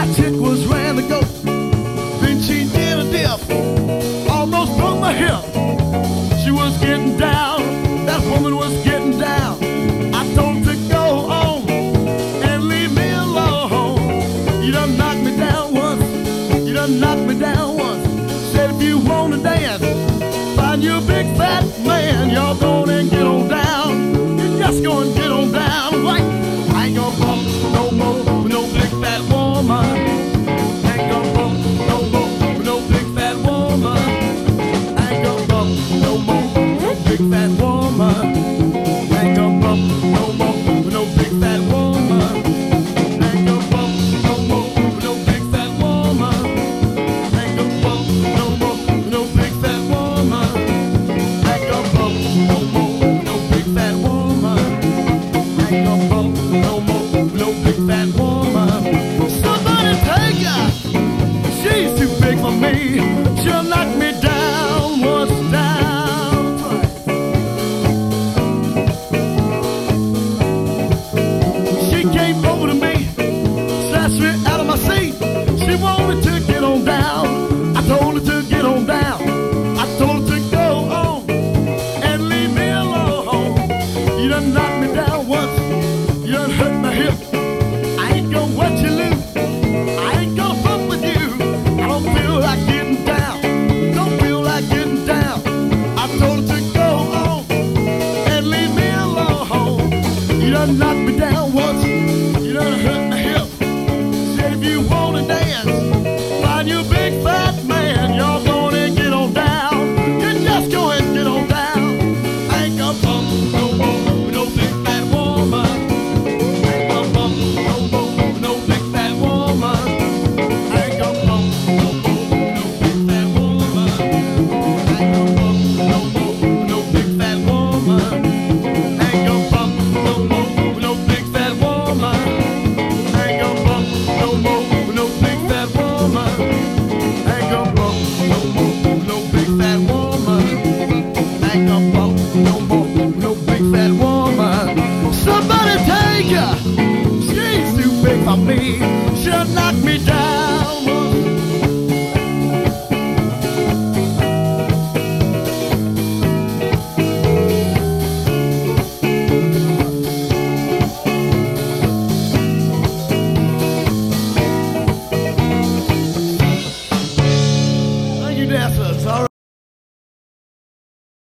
chick was ran to go. Then she did a dip, almost broke my hip. She was getting down, that woman was getting down. I told her to go on and leave me alone. You done knocked me down once, you done knocked me down once. Said if you wanna dance, find you a big fat man. Y'all go and get on down. You just go and get on down, right? I ain't gonna bump no more with no big fat woman. I ain't gonna bump no more with no big fat woman. I ain't gonna bump no more with no big fat woman. I ain't gonna bump no more with no big fat woman. I ain't gonna bump no more with no big fat woman. I ain't gonna bump no more with no big fat woman. I ain't gonna bump no more with no big fat woman. I ain't gonna bump no more with no big fat woman. Somebody take her. She's too big for me. She'll knock me down once, down twice. She came over to me, snatched me out of my seat. She wanted to get on down. I told her to get on down. I told her to go on and leave me alone. You done knocked me down once, you done hurt my hip. I ain't gonna watch you lose. I ain't gonna fuck with you. I don't feel like getting down. Don't feel like getting down. I told her to go on and leave me alone. You done knocked me down once, you done hurt my hip. Said if you wanna dance, find you a big fat man. Y'all go and get on down. You just go and get on down. I ain't gonna bump no more with no big fat woman. I ain't gonna bump no more with no big fat woman. I ain't gonna bump no more with no big fat woman. I ain't gonna bump no more with no big fat woman. I ain't gonna bump no more with no big fat woman. I ain't gonna bump no more with no big fat woman. I ain't gonna bump no more with no big fat woman. I ain't gonna bump no more with no big fat woman. Somebody take her. She's too big for me. She'll knock me down.